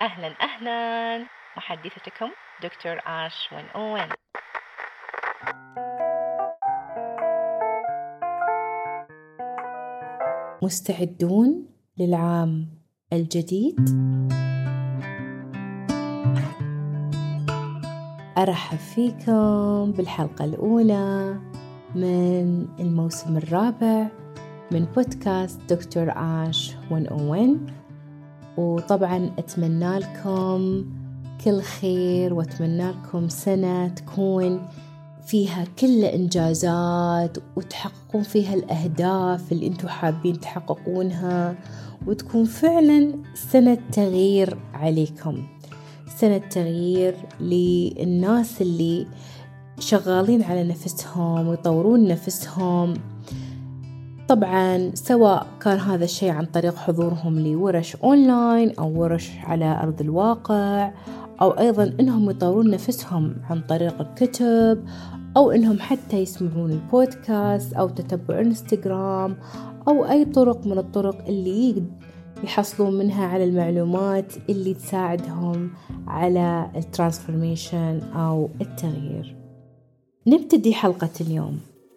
أهلا أهلا، محدثتكم دكتور آش 101. مستعدون للعام الجديد؟ أرحب فيكم بالحلقة الأولى من الموسم الرابع من بودكاست دكتور آش 101. وطبعا أتمنى لكم كل خير، وأتمنى لكم سنة تكون فيها كل إنجازات وتحققون فيها الأهداف اللي أنتم حابين تحققونها، وتكون فعلا سنة تغيير عليكم، سنة تغيير للناس اللي شغالين على نفسهم ويطورون نفسهم. طبعا سواء كان هذا الشيء عن طريق حضورهم لورش أونلاين أو ورش على أرض الواقع، أو أيضا إنهم يطورون نفسهم عن طريق الكتب، أو إنهم حتى يسمعون البودكاست أو تتبع انستغرام، أو أي طرق من الطرق اللي يحصلون منها على المعلومات اللي تساعدهم على الترانسفورميشن أو التغيير. نبتدي حلقة اليوم.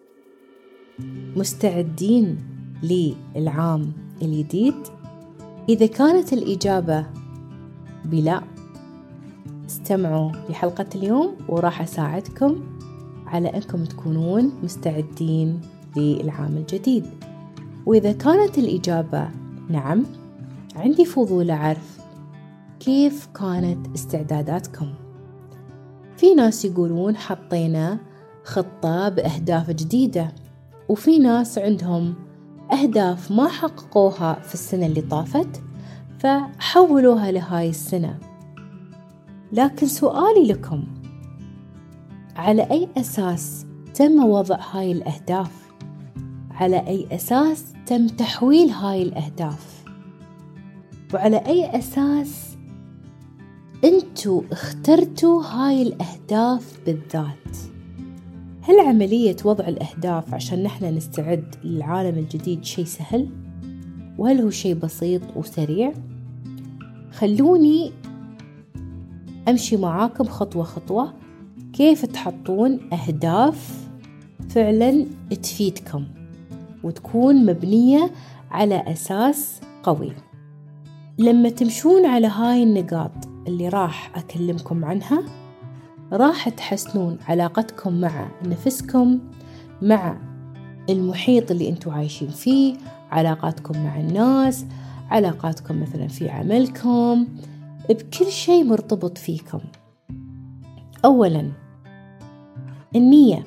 مستعدين للعام الجديد؟ إذا كانت الإجابة بلا، استمعوا لحلقة اليوم وراح أساعدكم على أنكم تكونون مستعدين للعام الجديد. وإذا كانت الإجابة نعم، عندي فضول أعرف كيف كانت استعداداتكم. في ناس يقولون حطينا خطة بأهداف جديدة، وفي ناس عندهم أهداف ما حققوها في السنة اللي طافت فحولوها لهاي السنة. لكن سؤالي لكم، على أي أساس تم وضع هاي الأهداف؟ على أي أساس تم تحويل هاي الأهداف؟ وعلى أي أساس أنتوا اخترتوا هاي الأهداف بالذات؟ هل عملية وضع الأهداف عشان نحن نستعد للعالم الجديد شيء سهل؟ وهل هو شيء بسيط وسريع؟ خلوني أمشي معاكم خطوة خطوة كيف تحطون أهداف فعلا تفيدكم وتكون مبنية على أساس قوي. لما تمشون على هاي النقاط اللي راح أكلمكم عنها، راح تحسنون علاقتكم مع نفسكم، مع المحيط اللي انتوا عايشين فيه، علاقاتكم مع الناس، علاقاتكم مثلا في عملكم، بكل شيء مرتبط فيكم. أولا النية.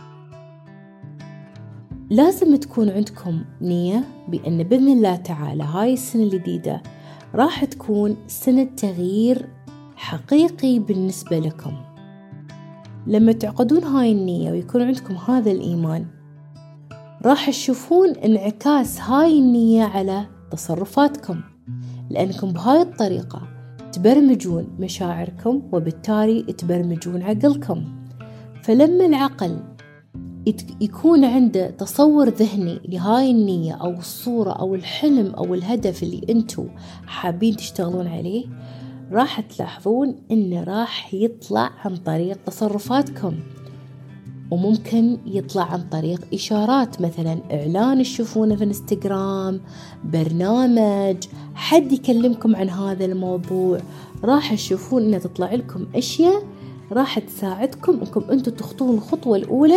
لازم تكون عندكم نية بأن بإذن الله تعالى هاي السنة الجديدة راح تكون سنة تغيير حقيقي بالنسبة لكم. لما تعقدون هاي النية ويكون عندكم هذا الإيمان، راح تشوفون انعكاس هاي النية على تصرفاتكم، لأنكم بهاي الطريقة تبرمجون مشاعركم وبالتالي تبرمجون عقلكم. فلما العقل يكون عنده تصور ذهني لهاي النية أو الصورة أو الحلم أو الهدف اللي أنتوا حابين تشتغلون عليه، راح تلاحظون إنه راح يطلع عن طريق تصرفاتكم، وممكن يطلع عن طريق إشارات، مثلا إعلان تشوفونه في انستغرام، برنامج، حد يكلمكم عن هذا الموضوع. راح تشوفون إنه تطلع لكم أشياء راح تساعدكم إنكم أنتوا تخطون الخطوة الأولى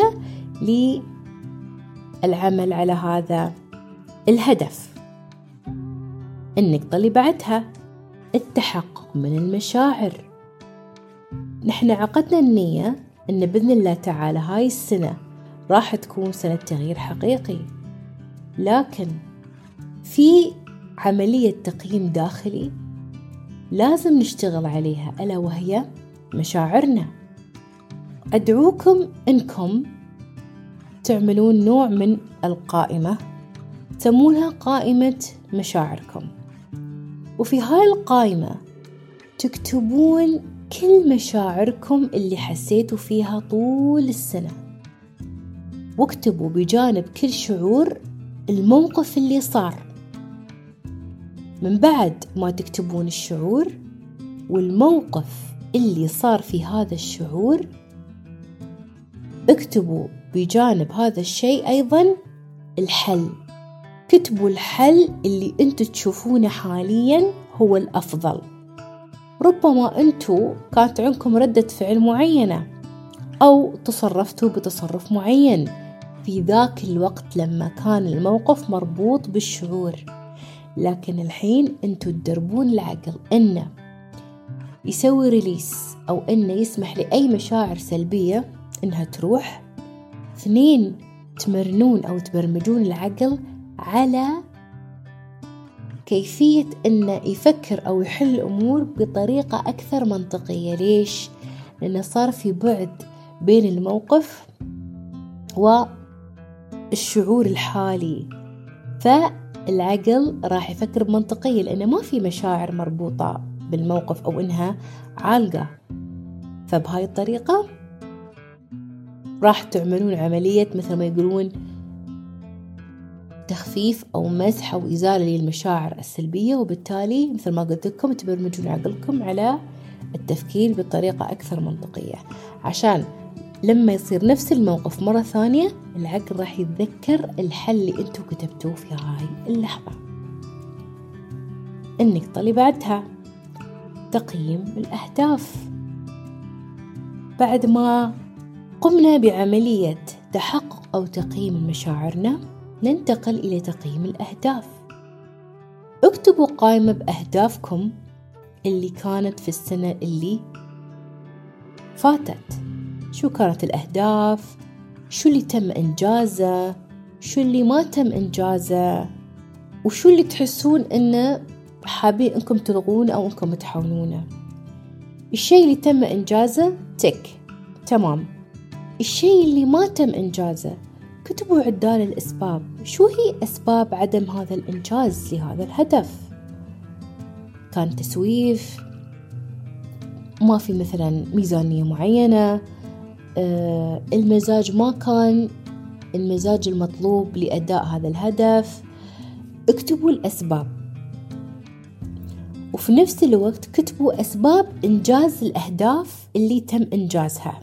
للعمل على هذا الهدف. النقطة اللي بعدها التحقق من المشاعر. نحن عقدنا النية إن بإذن الله تعالى هاي السنة راح تكون سنة تغيير حقيقي، لكن في عملية تقييم داخلي لازم نشتغل عليها، ألا وهي مشاعرنا. أدعوكم إنكم تعملون نوع من القائمة تسمونها قائمة مشاعركم، وفي هاي القائمة تكتبون كل مشاعركم اللي حسيتوا فيها طول السنة، واكتبوا بجانب كل شعور الموقف اللي صار. من بعد ما تكتبون الشعور، والموقف اللي صار في هذا الشعور، اكتبوا بجانب هذا الشيء أيضا الحل. كتبوا الحل اللي انتوا تشوفونه حاليا هو الأفضل. ربما انتوا كانت عندكم ردة فعل معينة أو تصرفتوا بتصرف معين في ذاك الوقت لما كان الموقف مربوط بالشعور، لكن الحين انتوا تدربون العقل انه يسوي ريليس أو انه يسمح لأي مشاعر سلبية انها تروح. 2، تمرنون أو تبرمجون العقل على كيفية انه يفكر أو يحل الأمور بطريقة أكثر منطقية. ليش؟ لأنه صار في بعد بين الموقف والشعور الحالي، فالعقل راح يفكر بمنطقية لأنه ما في مشاعر مربوطة بالموقف أو إنها عالقة. فبهاي الطريقة راح تعملون عملية مثل ما يقولون تخفيف أو مسح أو إزالة للمشاعر السلبية، وبالتالي مثل ما قلت لكم تبرمجون عقلكم على التفكير بطريقة أكثر منطقية، عشان لما يصير نفس الموقف مرة ثانية العقل راح يتذكر الحل اللي انتوا كتبتوه في هاي اللحظة. النقطة اللي بعدها تقييم الأهداف. بعد ما قمنا بعملية تحقق أو تقييم مشاعرنا، ننتقل إلى تقييم الأهداف. اكتبوا قائمة بأهدافكم اللي كانت في السنة اللي فاتت. شو كانت الأهداف؟ شو اللي تم إنجازه؟ شو اللي ما تم إنجازه؟ وشو اللي تحسون إنه حابين إنكم تلغونه أو إنكم تحاولونه؟ الشيء اللي تم إنجازه تك، تمام. الشيء اللي ما تم إنجازه كتبوا عدال الأسباب. شو هي أسباب عدم هذا الإنجاز لهذا الهدف؟ كان تسويف، ما في مثلا ميزانية معينة، المزاج ما كان المزاج المطلوب لأداء هذا الهدف. اكتبوا الأسباب، وفي نفس الوقت كتبوا أسباب إنجاز الأهداف اللي تم إنجازها.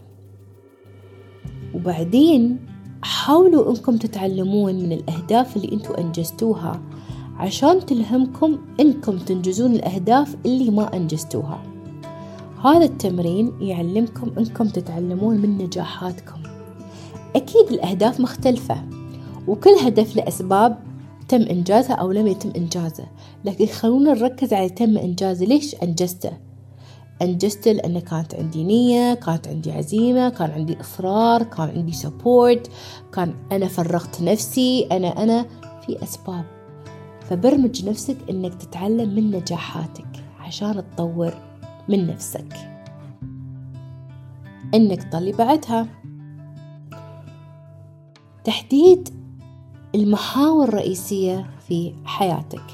وبعدين حاولوا أنكم تتعلمون من الأهداف اللي أنتوا أنجزتوها عشان تلهمكم أنكم تنجزون الأهداف اللي ما أنجزتوها. هذا التمرين يعلمكم أنكم تتعلمون من نجاحاتكم. أكيد الأهداف مختلفة وكل هدف له أسباب تم إنجازها أو لم يتم إنجازه، لكن خلونا نركز على تم إنجازه. ليش أنجزته؟ أنجزته لأن كانت عندي نية، كانت عندي عزيمة، كان عندي إصرار، كان عندي سبورت، كان أنا فرغت نفسي، أنا في أسباب. فبرمج نفسك أنك تتعلم من نجاحاتك عشان تطور من نفسك. النقطة اللي بعدها تحديد المحاور الرئيسية في حياتك.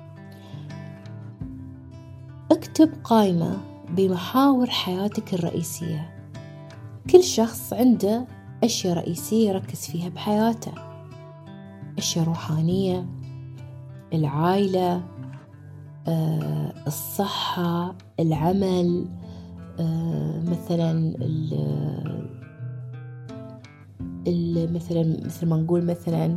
اكتب قائمة بمحاور حياتك الرئيسية. كل شخص عنده أشياء رئيسية يركز فيها بحياته، أشياء روحانية، العائلة، الصحة، العمل، مثلا مثل ما نقول مثلا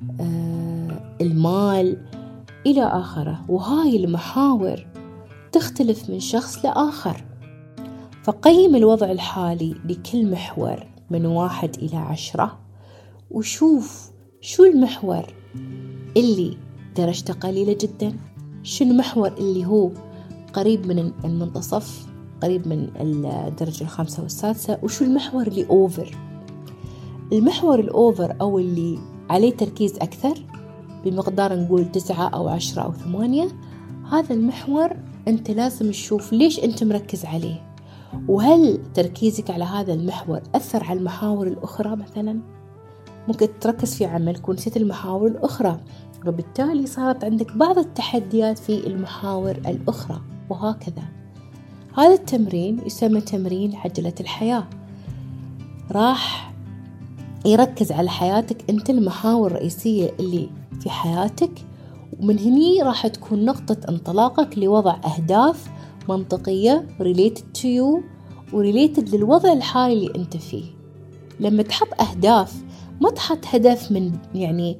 المال إلى آخره. وهاي المحاور تختلف من شخص لآخر. فقيم الوضع الحالي لكل محور من 1 إلى 10، وشوف شو المحور اللي درجته قليلة جدا، شو المحور اللي هو قريب من المنتصف، قريب من الدرجة 5 والسادسة، وشو المحور اللي أوفر. المحور الأوفر أو اللي عليه تركيز أكثر بمقدار نقول 9 أو 10 أو 8، هذا المحور أنت لازم تشوف ليش أنت مركز عليه، وهل تركيزك على هذا المحور أثر على المحاور الأخرى. مثلا ممكن تركز في عملك ونسيت المحاور الأخرى، وبالتالي صارت عندك بعض التحديات في المحاور الأخرى، وهكذا. هذا التمرين يسمى تمرين عجلة الحياة. راح يركز على حياتك أنت، المحاور الرئيسية اللي في حياتك، ومن هني راح تكون نقطة انطلاقك لوضع أهداف منطقية related to you وريليتد للوضع الحالي اللي أنت فيه. لما تحط أهداف ما تحط هدف من يعني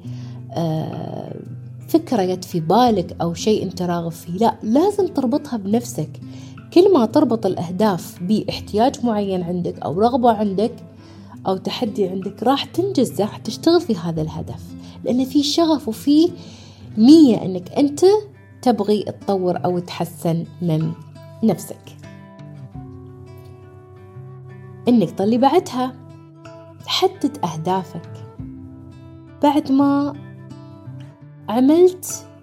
فكرة جت في بالك أو شيء أنت راغب فيه، لا، لازم تربطها بنفسك. كل ما تربط الأهداف باحتياج معين عندك أو رغبة عندك أو تحدي عندك راح تنجز، راح تشتغل في هذا الهدف، لأن في شغف وفي نية أنك أنت تبغي تطور أو تحسن من نفسك. إنك طلي بعدها تحدد أهدافك. بعد ما عملت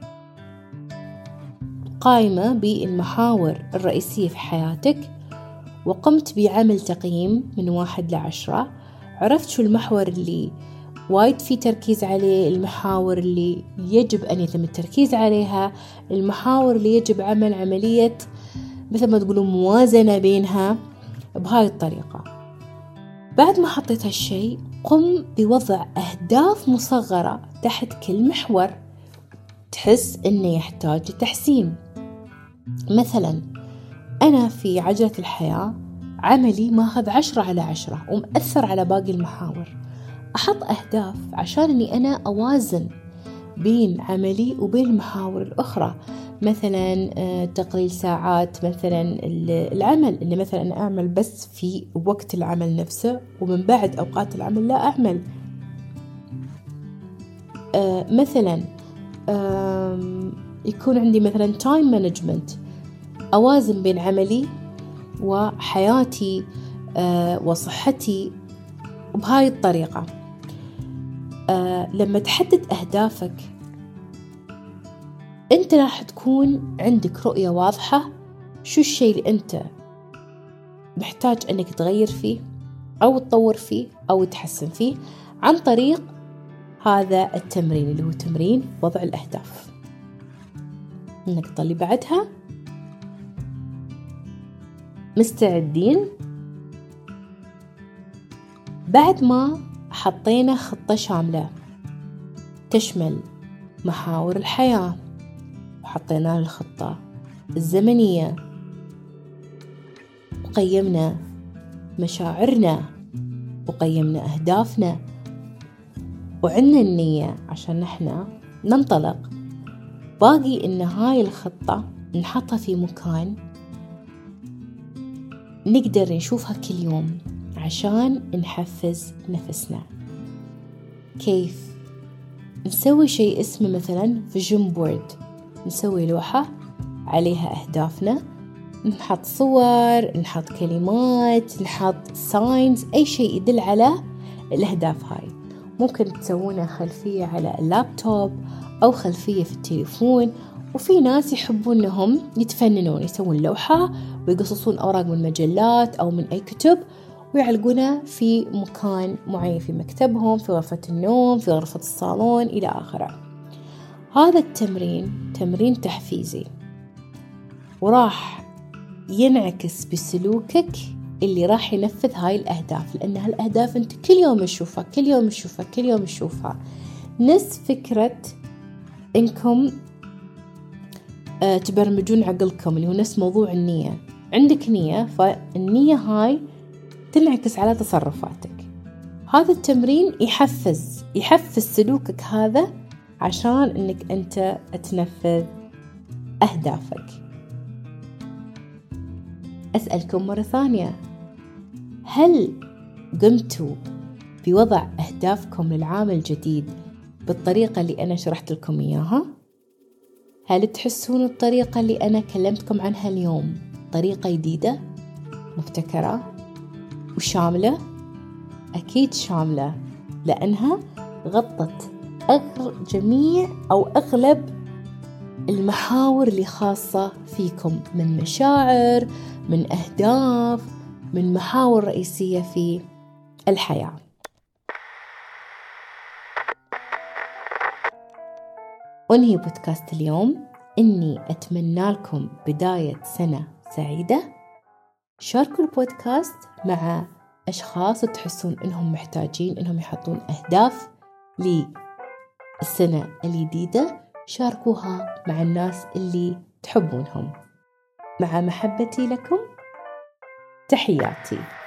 قائمة بالمحاور الرئيسية في حياتك وقمت بعمل تقييم من 1 ل10، عرفت شو المحور اللي وايد في تركيز عليه، المحاور اللي يجب أن يتم التركيز عليها، المحاور اللي يجب عمل عملية مثل ما تقولوا موازنة بينها. بهاي الطريقة بعد ما حطيت هالشيء قم بوضع أهداف مصغرة تحت كل محور تحس إنه يحتاج لتحسين. مثلا أنا في عجلة الحياة عملي ماخذ 10/10 ومأثر على باقي المحاور، أحط أهداف عشان أني أنا أوازن بين عملي وبين المحاور الأخرى. مثلا تقليل ساعات مثلا العمل، اللي مثلا أنا أعمل بس في وقت العمل نفسه ومن بعد أوقات العمل لا أعمل. مثلا يكون عندي مثلا time management، أوازن بين عملي وحياتي وصحتي. بهاي الطريقة لما تحدد أهدافك أنت راح تكون عندك رؤية واضحة شو الشيء اللي أنت محتاج أنك تغير فيه أو تطور فيه أو تحسن فيه عن طريق هذا التمرين اللي هو تمرين وضع الأهداف. إنك تطلي بعدها. مستعدين؟ بعد ما حطينا خطة شاملة تشمل محاور الحياة وحطينا الخطة الزمنية وقيمنا مشاعرنا وقيمنا أهدافنا وعندنا النية عشان نحنا ننطلق، باقي إن هاي الخطة نحطها في مكان نقدر نشوفها كل يوم عشان نحفز نفسنا. كيف؟ نسوي شيء اسمه مثلا فيجن بورد، نسوي لوحة عليها أهدافنا، نحط صور، نحط كلمات، نحط ساينز، أي شيء يدل على الأهداف هاي. ممكن تسوونها خلفية على اللابتوب أو خلفية في التليفون. وفي ناس يحبون أنهم يتفننون، يسوون لوحة ويقصصون أوراق من مجلات أو من أي كتب ويعلقونها في مكان معين في مكتبهم، في غرفة النوم، في غرفة الصالون إلى آخره. هذا التمرين تمرين تحفيزي وراح ينعكس بسلوكك اللي راح ينفذ هاي الأهداف، لأن هالأهداف أنت كل يوم تشوفها كل يوم تشوفها كل يوم تشوفها. نفس فكرة إنكم تبرمجون عقلكم اللي هو نفس موضوع النية. عندك نية، فالنية هاي تنعكس على تصرفاتك. هذا التمرين يحفز سلوكك هذا عشان إنك أنت تنفذ أهدافك. أسألكم مرة ثانية، هل قمتوا بوضع أهدافكم للعام الجديد بالطريقة اللي أنا شرحت لكم إياها؟ هل تحسون الطريقة اللي أنا كلمتكم عنها اليوم طريقة جديدة مبتكرة وشاملة؟ أكيد شاملة، لأنها غطت جميع أو أغلب المحاور اللي خاصة فيكم، من مشاعر، من أهداف، من محاور رئيسية في الحياة. أنهي بودكاست اليوم إني أتمنى لكم بداية سنة سعيدة. شاركوا البودكاست مع أشخاص تحسون إنهم محتاجين إنهم يحطون أهداف للسنة الجديدة، شاركوها مع الناس اللي تحبونهم. مع محبتي لكم، تحياتي.